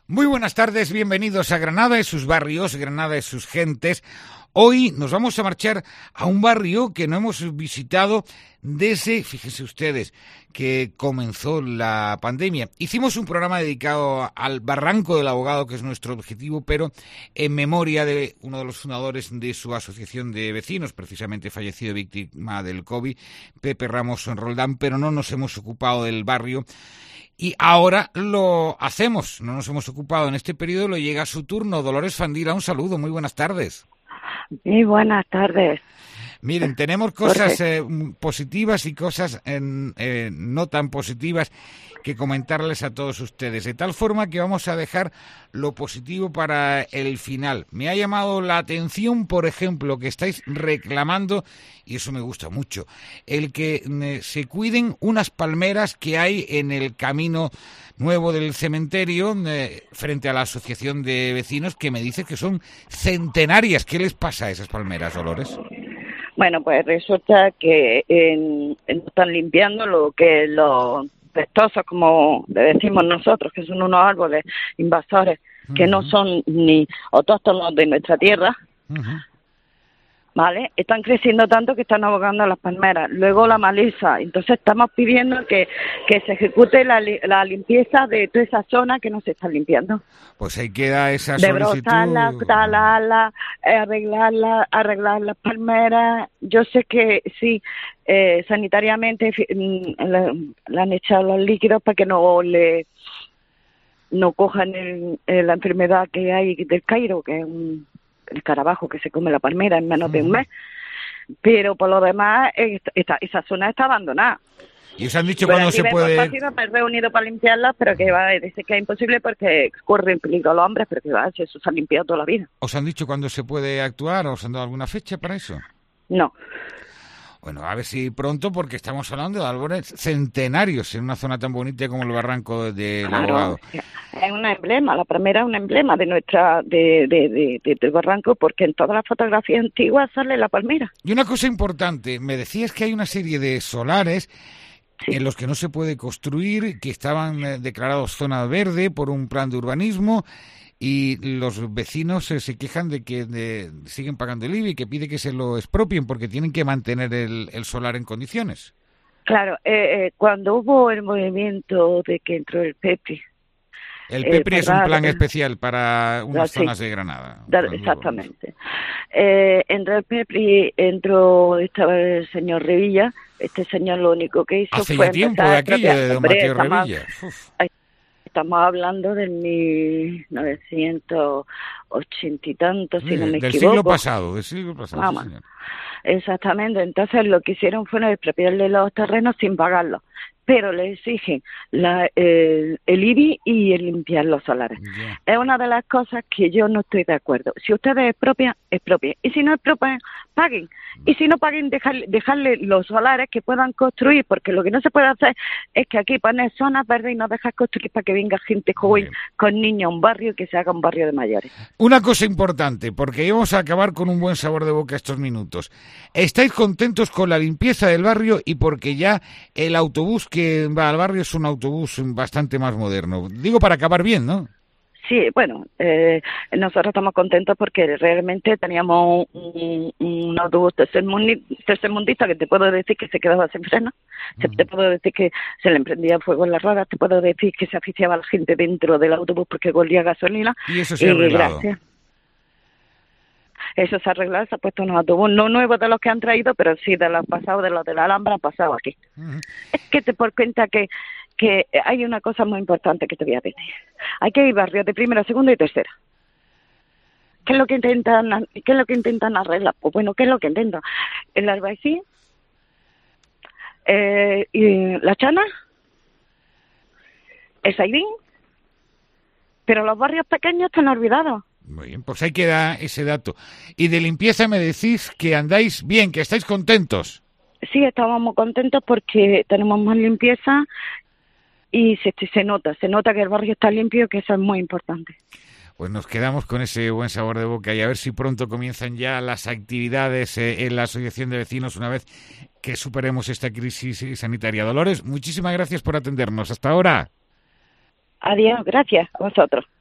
Muy buenas tardes, bienvenidos a Granada y sus barrios, Granada y sus gentes. Hoy nos vamos a marchar a un barrio que no hemos visitado desde, fíjense ustedes, que comenzó la pandemia. Hicimos un programa dedicado al Barranco del Abogado, que es nuestro objetivo, pero en memoria de uno de los fundadores de su asociación de vecinos, precisamente fallecido víctima del COVID, Pepe Ramos Roldán, pero no nos hemos ocupado del barrio. Y ahora lo hacemos, no nos hemos ocupado en este periodo, lo llega a su turno. Dolores Fandila, un saludo, muy buenas tardes. Muy buenas tardes. Miren, tenemos cosas positivas y cosas no tan positivas que comentarles a todos ustedes, de tal forma que vamos a dejar lo positivo para el final. Me ha llamado la atención, por ejemplo, que estáis reclamando, y eso me gusta mucho, el que se cuiden unas palmeras que hay en el camino nuevo del cementerio frente a la asociación de vecinos, que me dice que son centenarias. ¿Qué les pasa a esas palmeras, Dolores? Bueno, pues resulta que están limpiando lo que los pestosos, como le decimos nosotros, que son unos árboles invasores que no son ni autóctonos de nuestra tierra, ¿vale? Están creciendo tanto que están ahogando las palmeras. Luego la maleza. Entonces estamos pidiendo que se ejecute la limpieza de toda esa zona que no se está limpiando. Pues ahí queda esa de solicitud. brotarla, talarla, arreglar las palmeras. Yo sé que sí, sanitariamente le han echado los líquidos para que no cojan la enfermedad que hay del Cairo, que es el escarabajo que se come la palmera en menos de un mes. Pero por lo demás, esa zona está abandonada. ¿Y os han dicho cuándo se puede...? Ha sido reunido para limpiarla, pero que dice que es imposible porque corren peligro los hombres, pero que eso se ha limpiado toda la vida. ¿Os han dicho cuándo se puede actuar? ¿Os han dado alguna fecha para eso? No. Bueno, a ver si pronto, porque estamos hablando de árboles centenarios en una zona tan bonita como el Barranco del Abogado. Es un emblema, la palmera es un emblema de nuestra del barranco, porque en todas las fotografías antiguas sale la palmera. Y una cosa importante, me decías que hay una serie de solares en los que no se puede construir, que estaban declarados zona verde por un plan de urbanismo, y los vecinos se quejan de que siguen pagando el IBI y que pide que se lo expropien porque tienen que mantener el solar en condiciones. Claro, cuando hubo el movimiento de que entró el PEPI. El PEPRI es un plan especial para unas zonas de Granada. Exactamente. Entró el PEPRI, estaba el señor Revilla. Este señor lo único que hizo hace fue ya tiempo de aquello, de don Mateo Revilla. Estamos hablando del 1980 y tanto, si no me equivoco. Del siglo pasado, sí, señor. Exactamente. Entonces lo que hicieron fue expropiarle los terrenos sin pagarlos, pero le exigen el IBI y el limpiar los solares. Yeah. Es una de las cosas que yo no estoy de acuerdo. Si ustedes expropien. Y si no expropian, paguen. Y si no paguen, dejarle los solares que puedan construir, porque lo que no se puede hacer es que aquí pones zonas verdes y no dejas construir para que venga gente joven con niños a un barrio y que se haga un barrio de mayores. Una cosa importante, porque íbamos a acabar con un buen sabor de boca estos minutos. ¿Estáis contentos con la limpieza del barrio y porque ya el autobús que va al barrio es un autobús bastante más moderno? Digo, para acabar bien, ¿no? Sí, bueno, nosotros estamos contentos porque realmente teníamos un autobús tercermundista que te puedo decir que se quedaba sin freno, te puedo decir que se le emprendía fuego en las ruedas, te puedo decir que se asfixiaba la gente dentro del autobús porque olía gasolina. Y eso se ha arreglado. Gracias. Eso se ha arreglado, se ha puesto unos autobús no nuevos de los que han traído, pero sí de los pasados, de los de la Alhambra, han pasado aquí. Es que te por cuenta que hay una cosa muy importante que te voy a decir. Hay que ir barrios de primera, segunda y tercera. ¿Qué es lo que intentan arreglar? Pues bueno, ¿qué es lo que intentan? El Albaicín, y la Chana, el Saidín, pero los barrios pequeños están olvidados. Muy bien, pues ahí queda ese dato. Y de limpieza me decís que andáis bien, que estáis contentos. Sí, estamos muy contentos porque tenemos más limpieza y se nota que el barrio está limpio, que eso es muy importante. Pues nos quedamos con ese buen sabor de boca y a ver si pronto comienzan ya las actividades en la Asociación de Vecinos una vez que superemos esta crisis sanitaria. Dolores, muchísimas gracias por atendernos. Hasta ahora. Adiós, gracias a vosotros.